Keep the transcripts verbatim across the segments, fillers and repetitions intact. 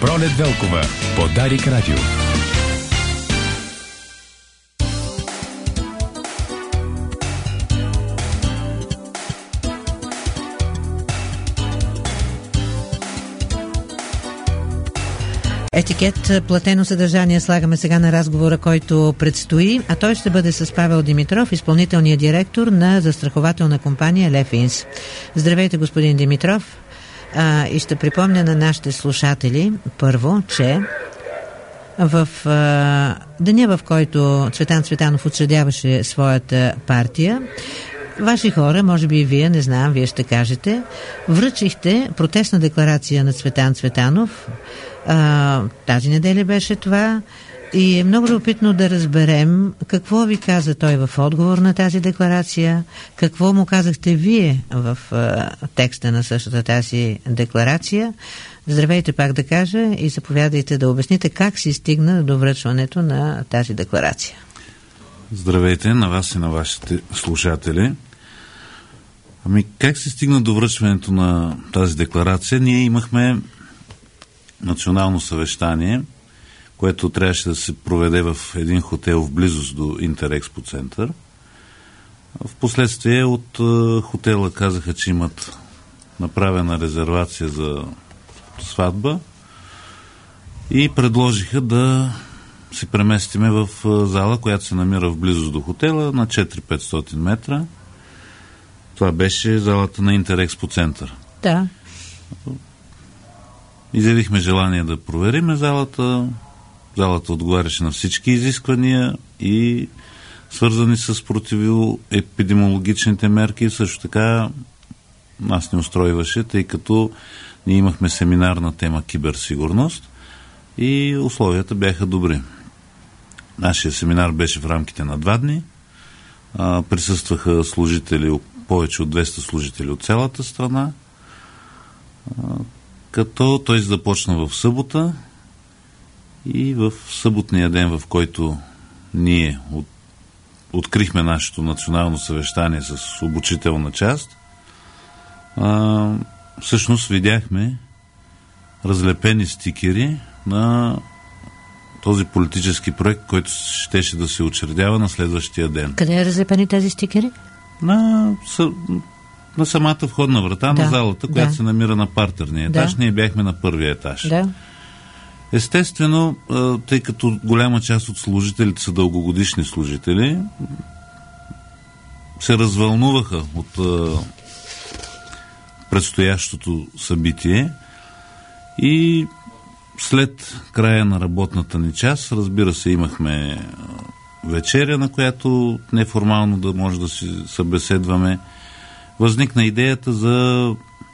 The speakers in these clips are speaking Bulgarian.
Пролет Велкова по Дарик Радио. Етикет платено съдържание слагаме сега на разговора, който предстои, а той ще бъде с Павел Димитров, изпълнителният директор на застрахователна компания Лефинс. Здравейте, господин Димитров. А, и ще припомня на нашите слушатели първо, че в а, деня, в който Цветан Цветанов учредяваше своята партия, ваши хора, може би и вие, не знам, вие ще кажете, връчихте протестна декларация на Цветан Цветанов. А, тази неделя беше това и е много любопитно да разберем какво ви каза той в отговор на тази декларация, какво му казахте вие в а, текста на същата тази декларация. Здравейте, пак да кажа, и заповядайте да обясните как си стигна до връчването на тази декларация. Здравейте на вас и на вашите слушатели. Ами как се стигна до връчването на тази декларация? Ние имахме национално съвещание, което трябваше да се проведе в един хотел в близост до Интерекспо център. Впоследствие от е, хотела казаха, че имат направена резервация за сватба и предложиха да се преместиме в е, зала, която се намира в близост до хотела на четири до петстотин метра. Това беше залата на Интерекспо център. Да. Изявихме желание да провериме залата. Залата отговаряше на всички изисквания и свързани с противоепидемиологичните мерки. Също така нас не устройваше, тъй като ние имахме семинар на тема киберсигурност и условията бяха добри. Нашия семинар беше в рамките на два дни. А, присъстваха служители, повече от двеста служители от цялата страна, а, като той започна в събота и в съботния ден, в който ние от, открихме нашето национално съвещание с обучителна част, а, всъщност видяхме разлепени стикери на този политически проект, който щеше да се учредява на следващия ден. Къде е разлепени тези стикери? На, на самата входна врата да, на залата, която да. се намира на партерния етаж. Да. Ние бяхме на първия етаж. Да. Естествено, тъй като голяма част от служителите са дългогодишни служители, се развълнуваха от предстоящото събитие и след края на работната ни час, разбира се, имахме вечеря, на която неформално да може да си събеседваме. Възникна идеята за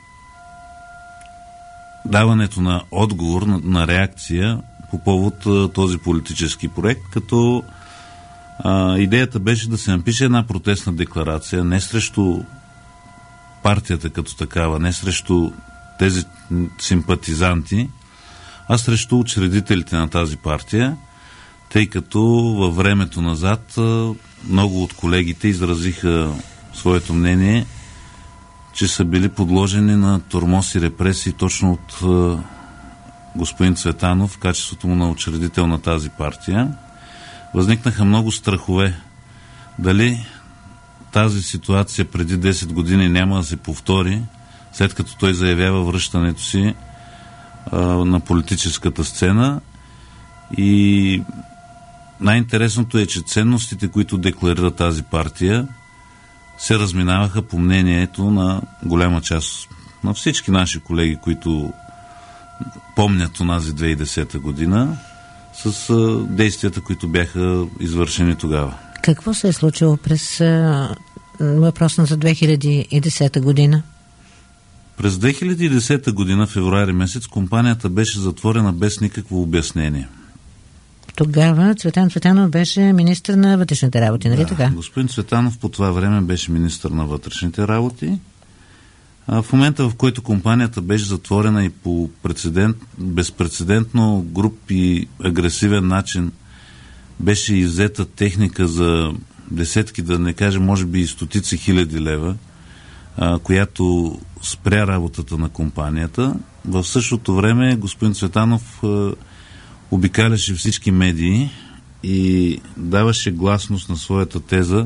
даването на отговор, на, на реакция по повод а, този политически проект, като а, идеята беше да се напише една протестна декларация не срещу партията като такава, не срещу тези симпатизанти, а срещу учредителите на тази партия, тъй като във времето назад а, много от колегите изразиха своето мнение, че са били подложени на тормоз и репресии точно от е, господин Цветанов в качеството му на учредител на тази партия. Възникнаха много страхове дали тази ситуация преди десет години няма да се повтори, след като той заявява връщането си е, на политическата сцена. И най-интересното е, че ценностите, които декларира тази партия, се разминаваха по мнението на голяма част на всички наши колеги, които помнят онази две хиляди и десета година с а, действията, които бяха извършени тогава. Какво се е случило през а, въпросна за две хиляди и десета година? През две хиляди и десета година, февруари месец, компанията беше затворена без никакво обяснение. Тогава Цветан Цветанов беше министър на вътрешните работи, нали да, така? Господин Цветанов по това време беше министър на вътрешните работи. А в момента, в който компанията беше затворена и по прецедент, безпрецедентно груб и агресивен начин беше иззета техника за десетки, да не кажем, може би и стотици хиляди лева, а, която спря работата на компанията, в същото време господин Цветанов а, обикаляше всички медии и даваше гласност на своята теза,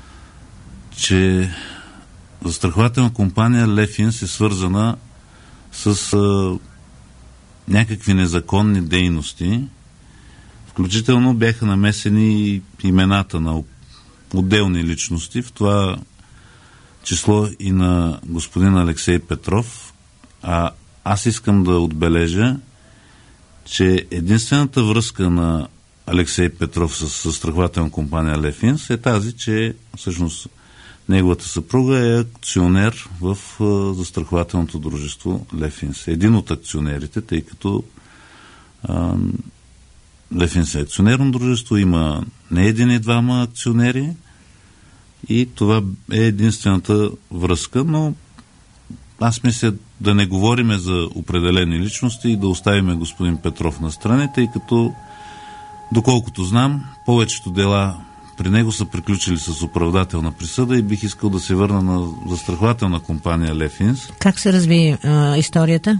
че застрахователна компания Лефинс е свързана с а, някакви незаконни дейности. Включително бяха намесени имената на отделни личности, в това число и на господин Алексей Петров. А аз искам да отбележа, че единствената връзка на Алексей Петров с застрахователна компания Лефинс е тази, че всъщност неговата съпруга е акционер в а, застрахователното дружество Лефинс. Един от акционерите, тъй като а, Лефинс е акционерно дружество, има не един и двама акционери и това е единствената връзка, но аз мисля да не говориме за определени личности и да оставиме господин Петров на страни, тъй като, доколкото знам, повечето дела при него са приключили с оправдателна присъда и бих искал да се върна на застрахователна компания Лефинс. Как се разви а, историята?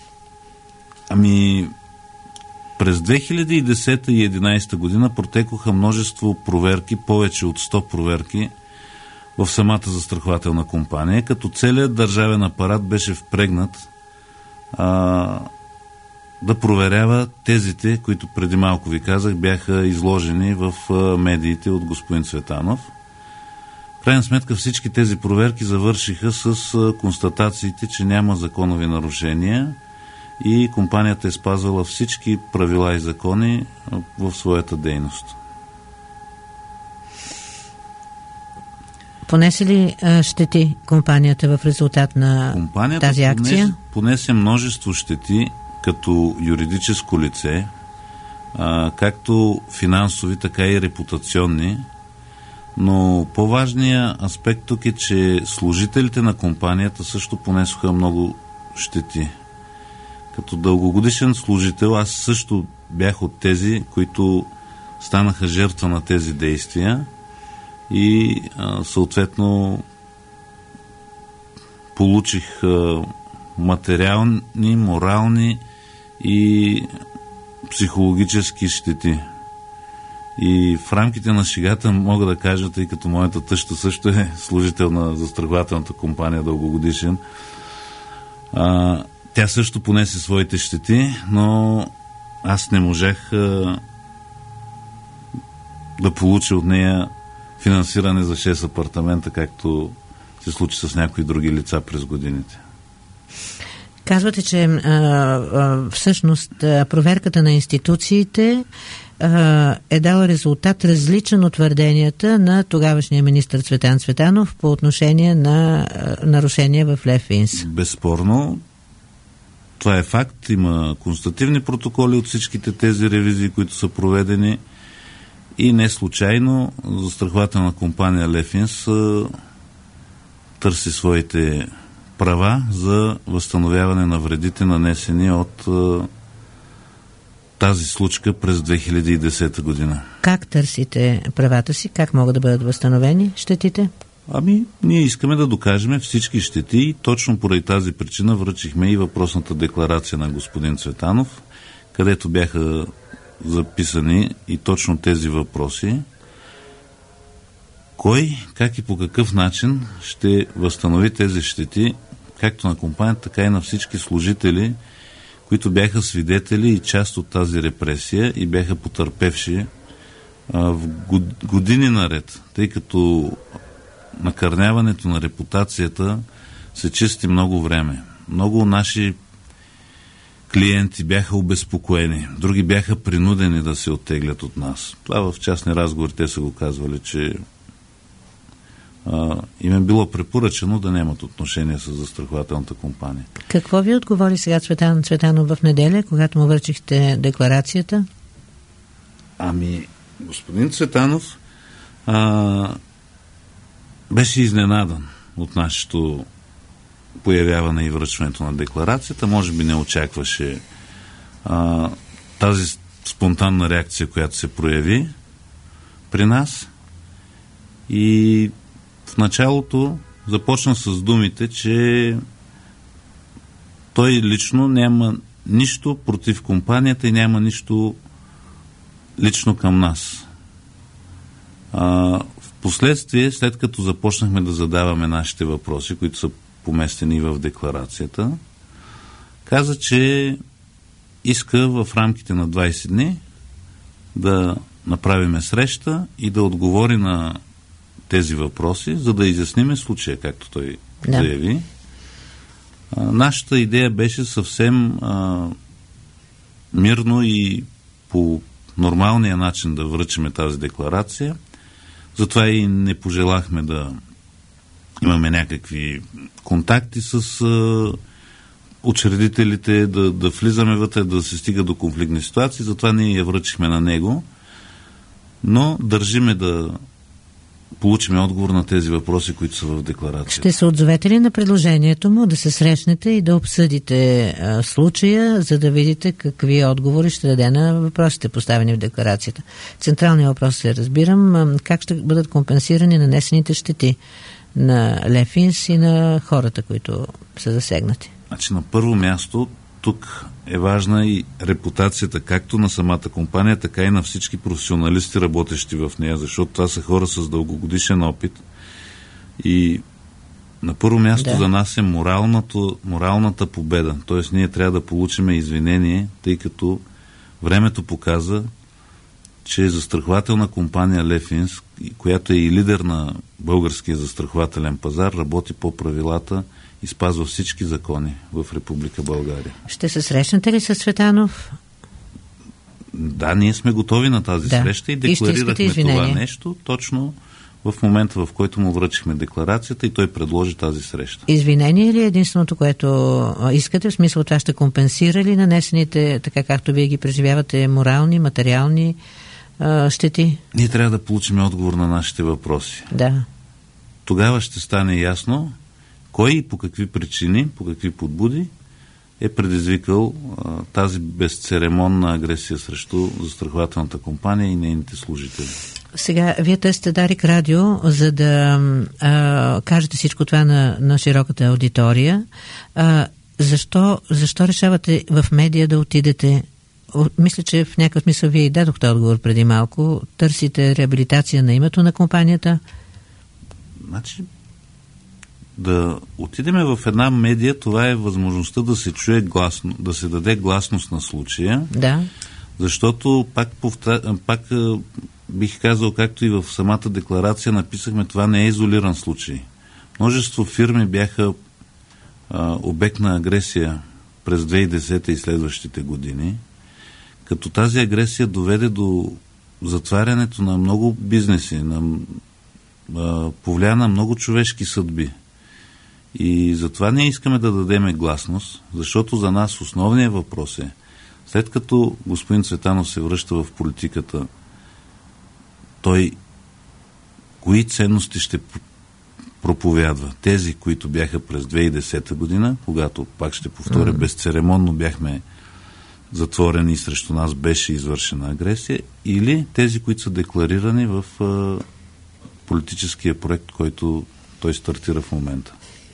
Ами, през две хиляди и десета и две хиляди и единадесета година протекоха множество проверки, повече от сто проверки в самата застрахователна компания, като целият държавен апарат беше впрегнат а, да проверява тезите, които преди малко ви казах, бяха изложени в а, медиите от господин Цветанов. В крайна сметка всички тези проверки завършиха с а, констатациите, че няма законови нарушения и компанията е спазвала всички правила и закони а, в своята дейност. Понесе ли а, щети компанията в резултат на компанията тази акция? Понесе, понесе множество щети като юридическо лице, а, както финансови, така и репутационни, но по-важният аспект тук е, че служителите на компанията също понесоха много щети. Като дългогодишен служител аз също бях от тези, които станаха жертва на тези действия и а, съответно получих а, материални, морални и психологически щети. И в рамките на шегата мога да кажа, тъй като моята тъща също е служител на застрахователната компания дългогодишен, а, тя също понесе своите щети, но аз не можах а, да получа от нея финансиране за шест апартамента, както се случи с някои други лица през годините. Казвате, че а, а, всъщност проверката на институциите а, е дала резултат различен от твърденията на тогавашния министър Цветан Цветанов по отношение на а, нарушения в Лефинс. Безспорно. Това е факт. Има констативни протоколи от всичките тези ревизии, които са проведени и не случайно застрахователна компания Лефинс търси своите права за възстановяване на вредите, нанесени от а, тази случка през две хиляди и десета година. Как търсите правата си? Как могат да бъдат възстановени щетите? Ами, ние искаме да докажем всички щети и точно поради тази причина връчихме и въпросната декларация на господин Цветанов, където бяха записани и точно тези въпроси. Кой, как и по какъв начин ще възстанови тези щети, както на компанията, така и на всички служители, които бяха свидетели и част от тази репресия и бяха потърпевши а, в години наред, тъй като накърняването на репутацията се чисти много време. Много наши клиенти бяха обезпокоени, други бяха принудени да се оттеглят от нас. Това в частни разговори те са го казвали, че а, им е било препоръчено да нямат отношение с застрахователната компания. Какво ви отговори сега Цветан Цветанов в неделя, когато му връчихте декларацията? Ами, господин Цветанов а, беше изненадан от нашето появяване и връчването на декларацията. Може би не очакваше а, тази спонтанна реакция, която се прояви при нас. И в началото започна с думите, че той лично няма нищо против компанията и няма нищо лично към нас. А, в последствие, след като започнахме да задаваме нашите въпроси, които са поместени в декларацията, каза, че иска в рамките на двайсет дни да направиме среща и да отговори на тези въпроси, за да изясниме случая, както той да. заяви. А, нашата идея беше съвсем а, мирно и по нормалния начин да връчиме тази декларация. Затова и не пожелахме да имаме някакви контакти с а, учредителите, да, да влизаме вътре, да се стига до конфликтни ситуации. Затова ние я връчихме на него. Но държиме да получим отговор на тези въпроси, които са в декларацията. Ще се отзовете ли на предложението му да се срещнете и да обсъдите а, случая, за да видите какви отговори ще даде на въпросите, поставени в декларацията? Централният въпрос е, разбирам, а, как ще бъдат компенсирани нанесените щети на Лефинс и на хората, които са засегнати? Значи, на първо място, тук е важна и репутацията както на самата компания, така и на всички професионалисти, работещи в нея, защото това са хора с дългогодишен опит. И на първо място да. за нас е моралната победа. Тоест ние трябва да получим извинение, тъй като времето показа, че застрахователна компания Лефинс, която е и лидер на българския застрахователен пазар, работи по правилата и спазва всички закони в Република България. Ще се срещнете ли с Цветанов? Да, ние сме готови на тази да. среща и декларирахме и това нещо точно в момента, в който му връчихме декларацията и той предложи тази среща. Извинение ли е единственото, което искате? В смисъл, това ще компенсира ли нанесените, така както вие ги преживявате, морални, материални а, щети? Ние трябва да получим отговор на нашите въпроси. Да. Тогава ще стане ясно кой и по какви причини, по какви подбуди е предизвикал а, тази безцеремонна агресия срещу застрахователната компания и нейните служители. Сега, вие търсите Дарик Радио, за да а, кажете всичко това на, на широката аудитория. А, защо, защо решавате в медия да отидете? Мисля, че в някакъв смисъл вие и дадохте отговор преди малко. Търсите реабилитация на името на компанията? Значи, да отидеме в една медия, това е възможността да се чуе гласно, да се даде гласност на случая. Да. Защото пак, повтар... пак бих казал, както и в самата декларация написахме, това не е изолиран случай. Множество фирми бяха а, обект на агресия през две хиляди и десета и следващите години, като тази агресия доведе до затварянето на много бизнеси, на, а, повлия на много човешки съдби. И затова ние искаме да дадеме гласност, защото за нас основният въпрос е, след като господин Цветанов се връща в политиката, той кои ценности ще проповядва? Тези, които бяха през две хиляди и десета година, когато, пак ще повторя, mm-hmm. безцеремонно бяхме затворени и срещу нас беше извършена агресия, или тези, които са декларирани в а, политическия проект, който той стартира в момента?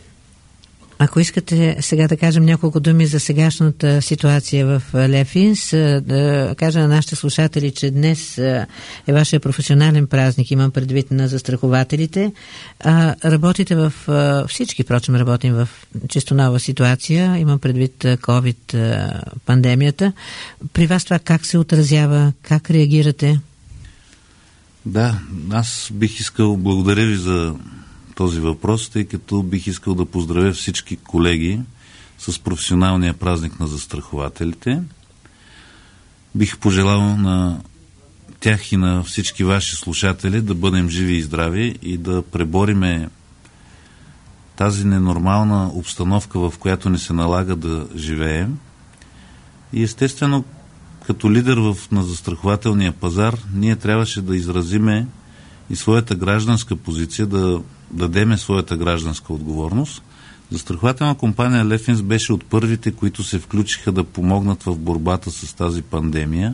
Ако искате сега да кажем няколко думи за сегашната ситуация в Лефинс, да кажа на нашите слушатели, че днес е вашия професионален празник, имам предвид на застрахователите. А, работите в всички, впрочем, работим в чисто нова ситуация, имам предвид COVID пандемията. При вас това как се отразява, как реагирате? Да, аз бих искал, благодаря ви за този въпрос, тъй като бих искал да поздравя всички колеги с професионалния празник на застрахователите. Бих пожелал на тях и на всички ваши слушатели да бъдем живи и здрави и да пребориме тази ненормална обстановка, в която ни се налага да живеем. И естествено, като лидер в, на застрахователния пазар, ние трябваше да изразиме и своята гражданска позиция, да дадеме своята гражданска отговорност. Застрахователна компания Лефинс беше от първите, които се включиха да помогнат в борбата с тази пандемия,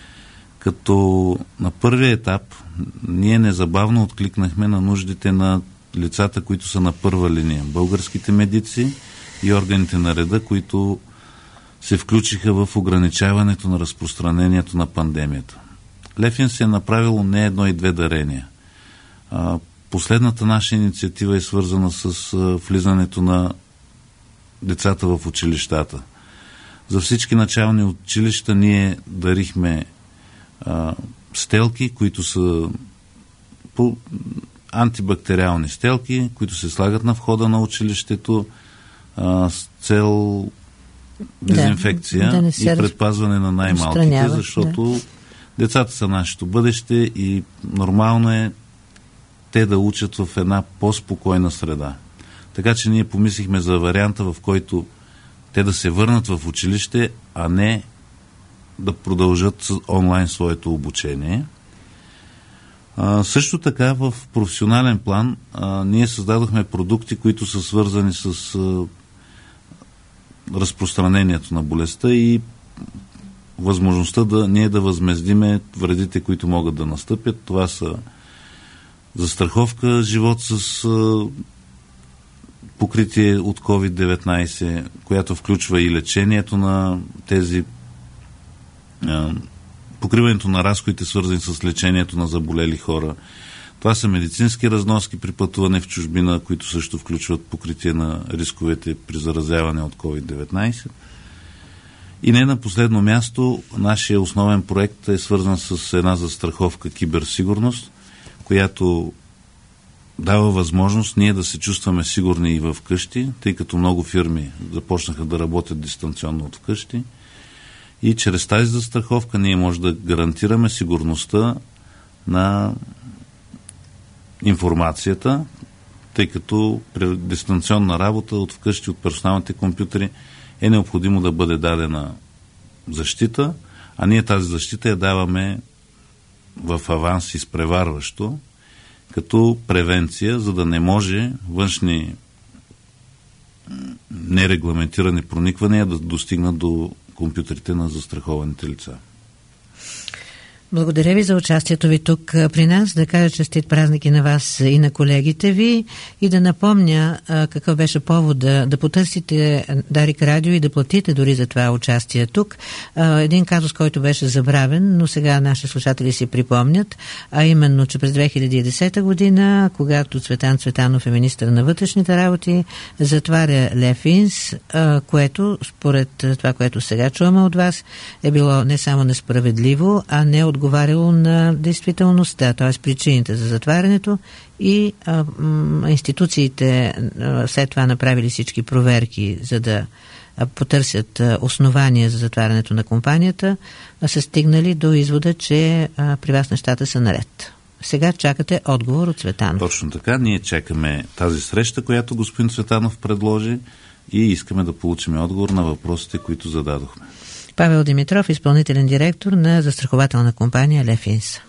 като на първия етап ние незабавно откликнахме на нуждите на лицата, които са на първа линия. Българските медици, и органите на реда, които се включиха в ограничаването на разпространението на пандемията. Лефинс е направило не едно и две дарения. Последната наша инициатива е свързана с влизането на децата в училищата. За всички начални училища ние дарихме а, стелки, които са по антибактериални стелки, които се слагат на входа на училището а, с цел дезинфекция да, да и предпазване на най-малките, защото да. Децата са нашето бъдеще и нормално е те да учат в една по-спокойна среда. Така че ние помислихме за варианта, в който те да се върнат в училище, а не да продължат онлайн своето обучение. А, също така в професионален план а, ние създадохме продукти, които са свързани с а, разпространението на болестта и възможността да ние да възмездиме вредите, които могат да настъпят. Това са застраховка живот с а, покритие от ковид деветнайсет, която включва и лечението на тези а, покриването на разходите, свързани с лечението на заболели хора. Това са медицински разноски при пътуване в чужбина, които също включват покритие на рисковете при заразяване от ковид деветнайсет. И не на последно място, нашия основен проект е свързан с една застраховка киберсигурност, която дава възможност ние да се чувстваме сигурни и в къщи, тъй като много фирми започнаха да работят дистанционно от вкъщи. И чрез тази застраховка ние може да гарантираме сигурността на информацията, тъй като при дистанционна работа от вкъщи от персоналните компютри е необходимо да бъде дадена защита, а ние тази защита я даваме в аванс изпреварващо, като превенция, за да не може външни нерегламентирани прониквания да достигнат до компютрите на застрахованите лица. Благодаря ви за участието ви тук при нас. Да кажа честит празник на вас и на колегите ви и да напомня а, какъв беше повод да, да потърсите Дарик Радио и да платите дори за това участие тук. А, един казус, който беше забравен, но сега наши слушатели си припомнят, а именно, че през две хиляди и десета година, когато Цветан Цветанов е министър на вътрешните работи, затваря Лефинс, а, което според това, което сега чуваме от вас, е било не само несправедливо, а не от отговаряло на действителността, т.е. причините за затварянето и а, м, институциите а, след това направили всички проверки, за да а, потърсят а, основания за затварянето на компанията, а са стигнали до извода, че а, при вас нещата са наред. Сега чакате отговор от Цветанов. Точно така, ние чакаме тази среща, която господин Цветанов предложи и искаме да получим отговор на въпросите, които зададохме. Павел Димитров, изпълнителен директор на застрахователна компания Лефинс.